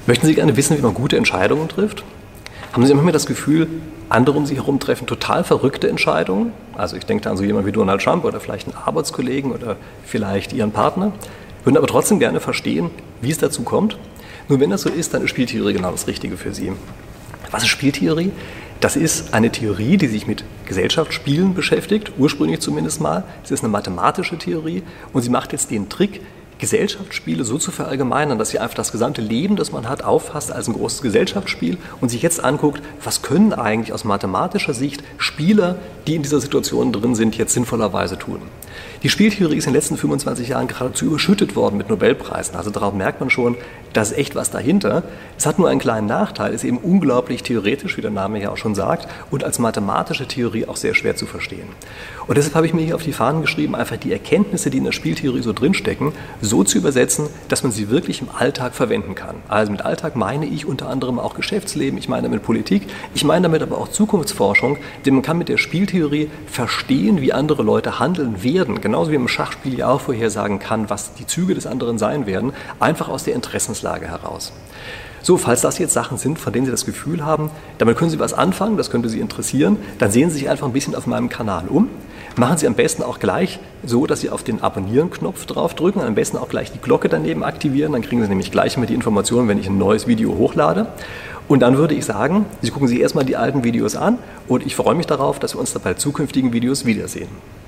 Möchten Sie gerne wissen, wie man gute Entscheidungen trifft? Haben Sie manchmal das Gefühl, andere um Sie herum treffen total verrückte Entscheidungen? Also ich denke da an so jemanden wie Donald Trump oder vielleicht einen Arbeitskollegen oder vielleicht Ihren Partner, würden aber trotzdem gerne verstehen, wie es dazu kommt. Nun, wenn das so ist, dann ist Spieltheorie genau das Richtige für Sie. Was ist Spieltheorie? Das ist eine Theorie, die sich mit Gesellschaftsspielen beschäftigt, ursprünglich zumindest mal. Es ist eine mathematische Theorie und sie macht jetzt den Trick, Gesellschaftsspiele so zu verallgemeinern, dass sie einfach das gesamte Leben, das man hat, auffasst als ein großes Gesellschaftsspiel und sich jetzt anguckt, was können eigentlich aus mathematischer Sicht Spieler, die in dieser Situation drin sind, jetzt sinnvollerweise tun. Die Spieltheorie ist in den letzten 25 Jahren geradezu überschüttet worden mit Nobelpreisen. Also darauf merkt man schon, da ist echt was dahinter. Es hat nur einen kleinen Nachteil, ist eben unglaublich theoretisch, wie der Name ja auch schon sagt, und als mathematische Theorie auch sehr schwer zu verstehen. Und deshalb habe ich mir hier auf die Fahnen geschrieben, einfach die Erkenntnisse, die in der Spieltheorie so drinstecken, so zu übersetzen, dass man sie wirklich im Alltag verwenden kann. Also mit Alltag meine ich unter anderem auch Geschäftsleben, ich meine damit Politik, ich meine damit aber auch Zukunftsforschung, denn man kann mit der Spieltheorie verstehen, wie andere Leute handeln werden, genauso wie man im Schachspiel ja auch vorhersagen kann, was die Züge des anderen sein werden, einfach aus der Interessenslage heraus. So, falls das jetzt Sachen sind, von denen Sie das Gefühl haben, damit können Sie was anfangen, das könnte Sie interessieren, dann sehen Sie sich einfach ein bisschen auf meinem Kanal um. Machen Sie am besten auch gleich so, dass Sie auf den Abonnieren-Knopf draufdrücken, am besten auch gleich die Glocke daneben aktivieren, dann kriegen Sie nämlich gleich immer die Informationen, wenn ich ein neues Video hochlade. Und dann würde ich sagen, Sie gucken sich erstmal die alten Videos an und ich freue mich darauf, dass wir uns dann bei zukünftigen Videos wiedersehen.